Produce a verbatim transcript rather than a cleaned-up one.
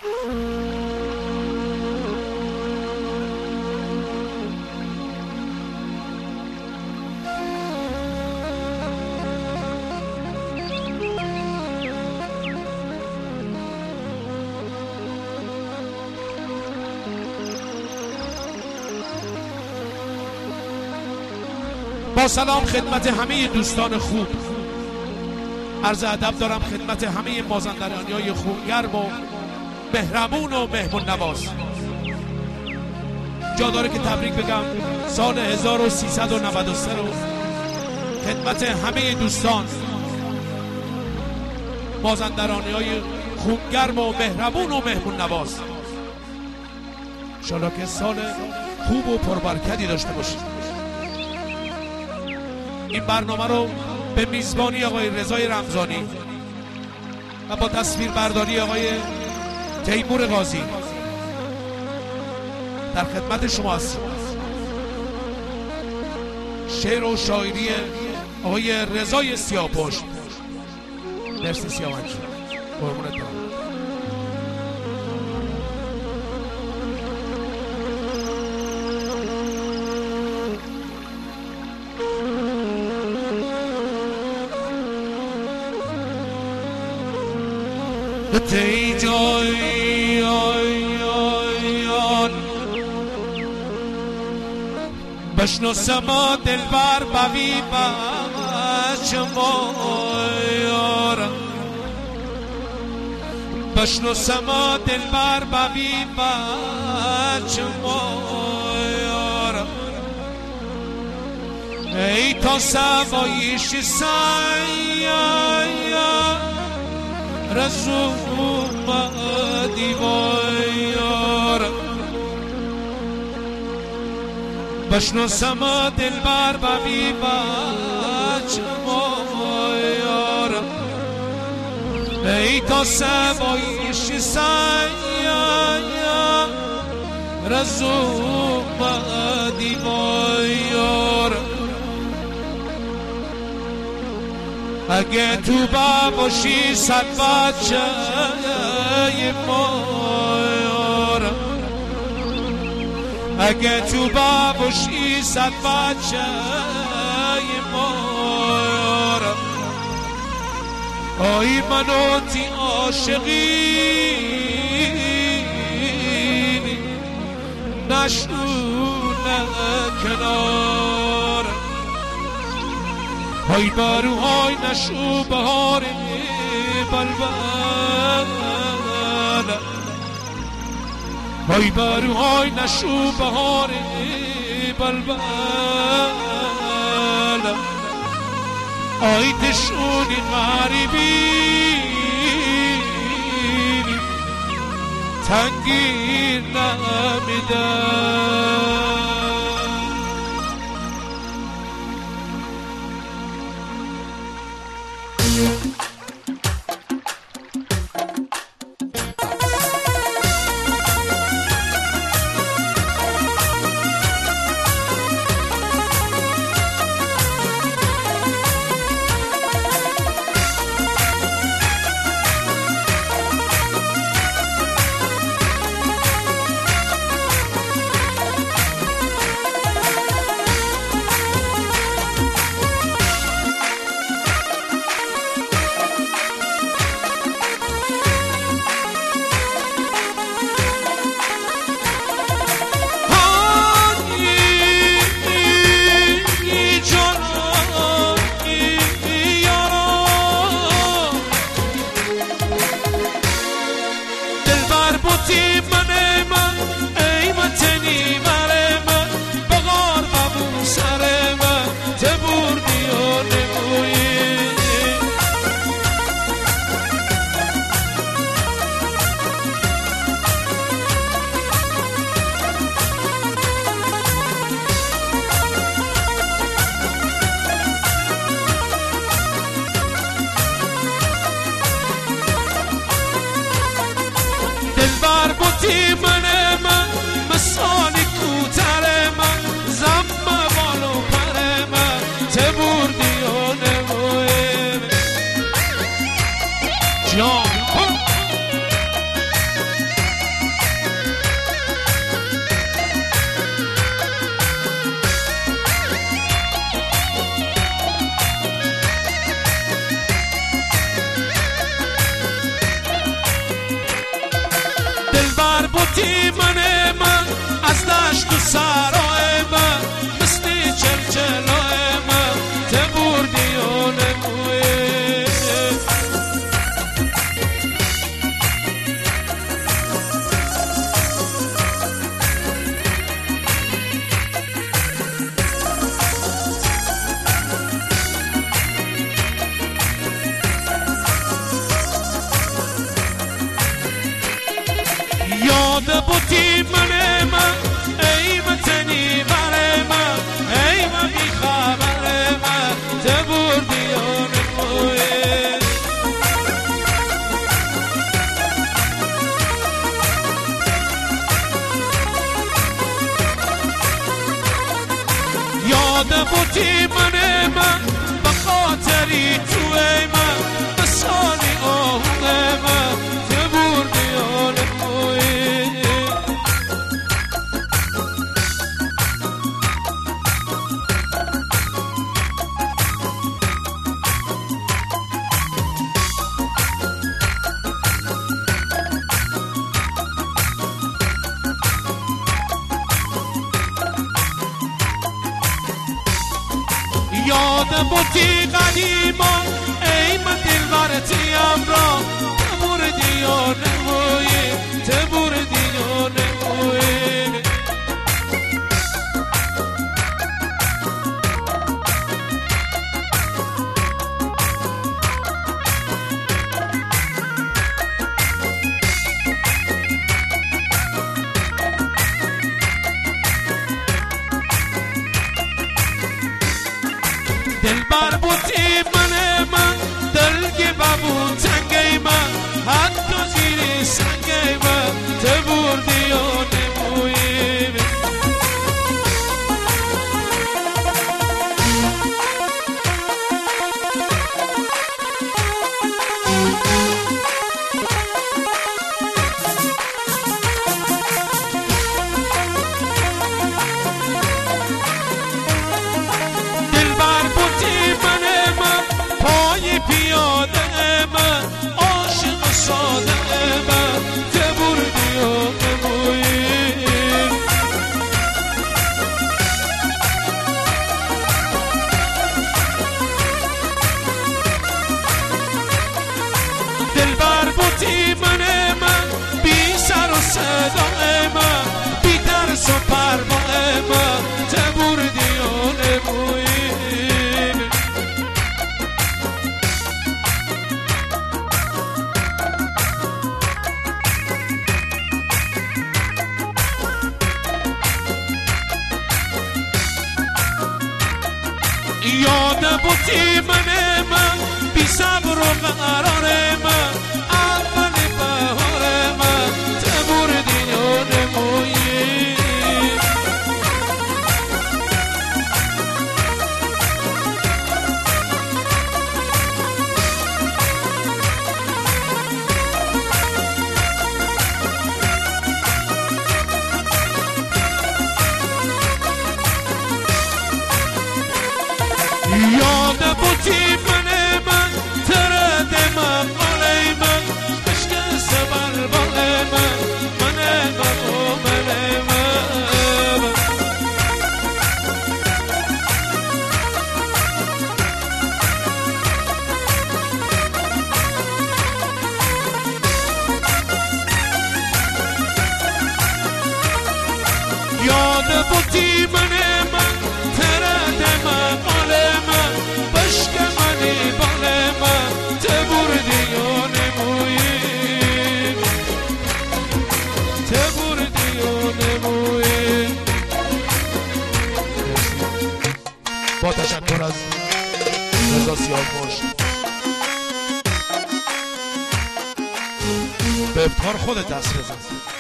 با سلام خدمت همه دوستان خوب، عرض ادب دارم خدمت همه مازندرانی های خونگرم و مهربون و مهمون نواز. جا داره که تبریک بگم سال هزار و سیصد و نود و سه رو خدمت همه دوستان مازندرانی های خونگرم و مهربون و مهمون نواز. انشالله که سال خوب و پربرکتی داشته باشید. این برنامه رو به میزبانی آقای رضای رمضانی و با تصویر برداری آقای تیمور قاضی در خدمت شما هستیم. شعر و شاعری آقای رضای سیاه‌پشت. مرسی سیاوش، قربونت برم. تی جایان بشناسم دلبر بوی بچما یارم، بشناسم دلبر بوی بچما یارم. ای تا سوایش سیان رزوم دیوار، بشناسم دلبر ببی بچما یارم. ای تا سوایش سیان رزوم دیوار. اگه تو باشی صد بچه ما یارم، اگه تو باشی صد بچه ما یارم. آی منو تی عاشقی نشونه کنارم. های باروهای نشو بهار بلبل، های باروهای نشو بهار بلبل. آی دشونی غریبی تنگی نمیدن. بوتی من من مثالی کوتر من زم بالو پر من تبور دیونه جان بودی من من از دشت و سرای من مثلی چلچلای من ته بردی و نموی یاد بودی من من ای متنی بر من ای من بی خبر من ته بردی و نموی یاد بودی من من به خاطری توی من به سالی آهوه من ته بردی و نموی یاد بودی قدیما ای من دلبرتیم را تبوردی و نموی تبوردی و نموی دلبر بودی من من دلگی بابون تنگی من حتی زیر سنگی من ته بردی و نموی پیاده من عاشق ساده من ته بردی و نموی دلبر بودی من من بی سر و صدای من بی درس و پروای من ته بردی و نموی یاد بودی من من بی صبر و قرار من اول بهار من ته بردی و نموی یاد بودی من من ترد من قالی من عشق سبر بال من من من و من من یاد بودی من من ترد من قال من بشک منی بال من ته بردی و نموی ته بردی و نموی. با تشکر از رضا سیاوش به افتخار خودت دست بزن.